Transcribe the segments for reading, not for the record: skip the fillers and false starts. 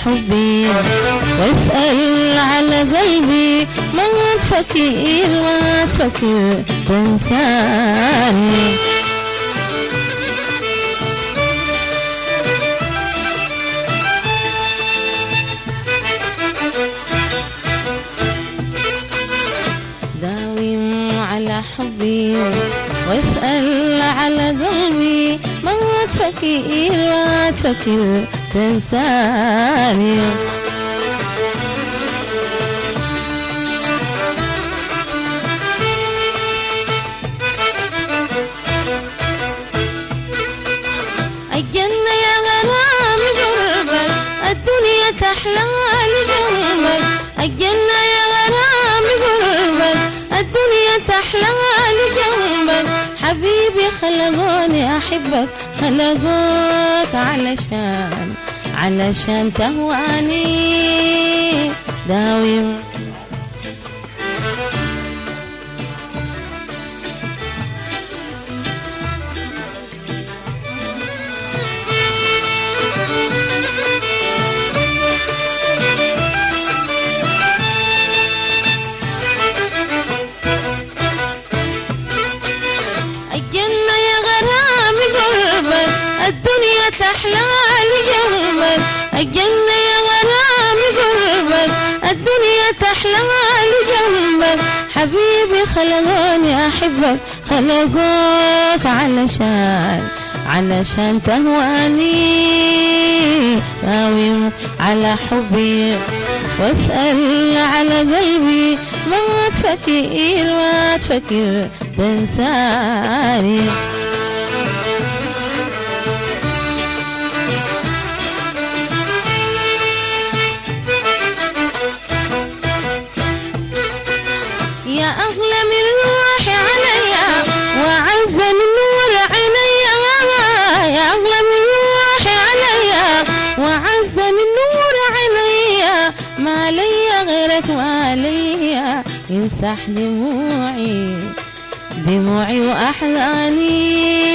حبي واسأل على قلبي، ما تفكر ما تفكر تنساني. داوم على حبي واسأل على قلبي، ما تفكر ما تفكر تنساني. الجنة يا غرام قربك، الدنيا تحلى لقلبك. الجنة يا غرام قربك، الدنيا تحلى لقلبك. حبيبي خلقوني أحبك، خلقوك علشان تهواني. داوم الدنيا تحلى لجنبك. الجنة يا غرام قربك، الدنيا تحلى لجنبك. حبيبي خلقوني أحبك، خلقوك علشان تهواني. داوم على حبي واسأل على قلبي، ما تفكر ما تفكر تنساني. يا أغلى من روحي عليا وعز من نور عينيا. يا أغلى من روحي عليا وعز من نور عينيا. ما ليا غيرك ما ليا يمسح دموعي وأحزاني.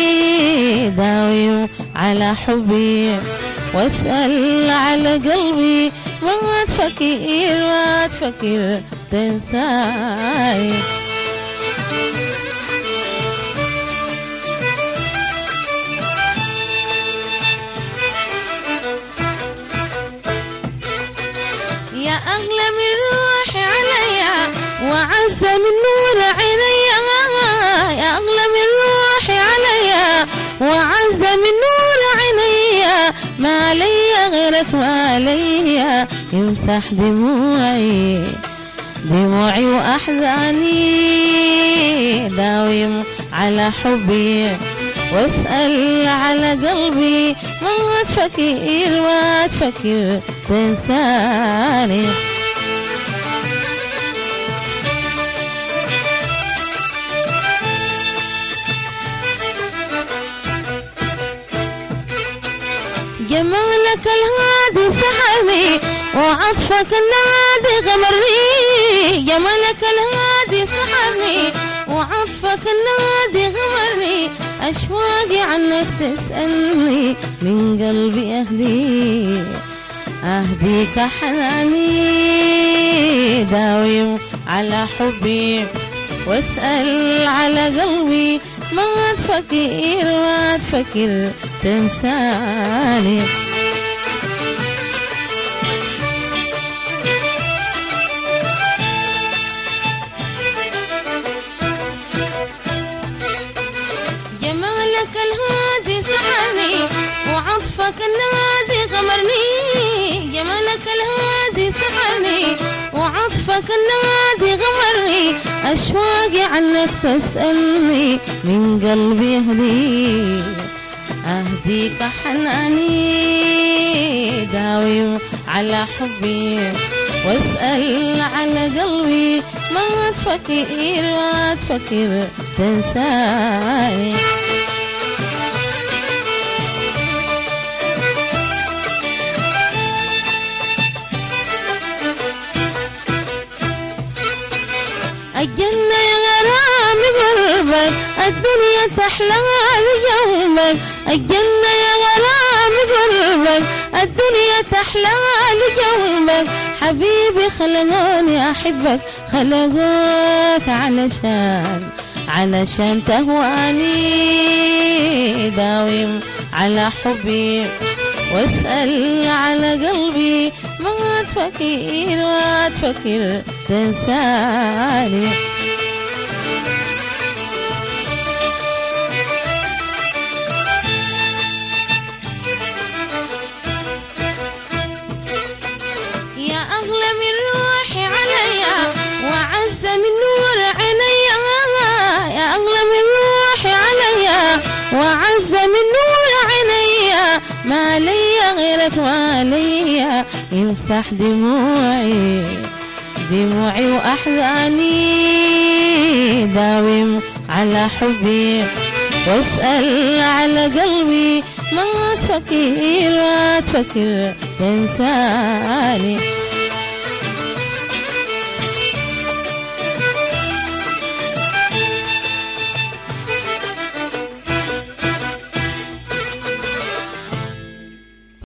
داوم على حبي واسأل على قلبي، ما تفكر ما تفكر تنساي. يا أغلى من روحي عليا وعز من نور عينيا. يا أغلى من روحي عليا وعز من نور عينيا. ما ليا غيرك ما ليا يمسح دموعي وأحزاني. داوم على حبي واسأل على قلبي، ما تفكر ما تفكر تنساني. جمالك الهادي سحرني وعطفك النادي غمرني. جمالك الهادي سحرني وعطفك النادي غمرني. أشواقي عنك تسألني، من قلبي أهديك حناني. داوم على حبي واسأل على قلبي، ما تفكر ما تفكر تنساني. جمالك الهادي سحرني وعطفك النادي غمرني. جمالك الهادي سحرني وعطفك النادي غمرني. أشواقي عنك تسألني، من قلبي أهديك حناني. داوم على حبي واسأل على قلبي، ما تفكر ما تفكر تنساني. الجنة يا غرام قربك، الدنيا تحلى لجنبك. الجنة يا غرام قربك، الدنيا تحلى لجنبك حبيبي خلقوني أحبك خلقوك علشان تهواني داوم على حبي واسأل على قلبي ما تفكر تنساني يا أغلى من روحي عليا وعز من نور عينيا يا أغلى من روحي عليا وعز من نور عينيا ما ليا غيرك ما ليا يمسح دموعي وأحزاني داوم على حبي واسأل على قلبي ما تفكر تنساني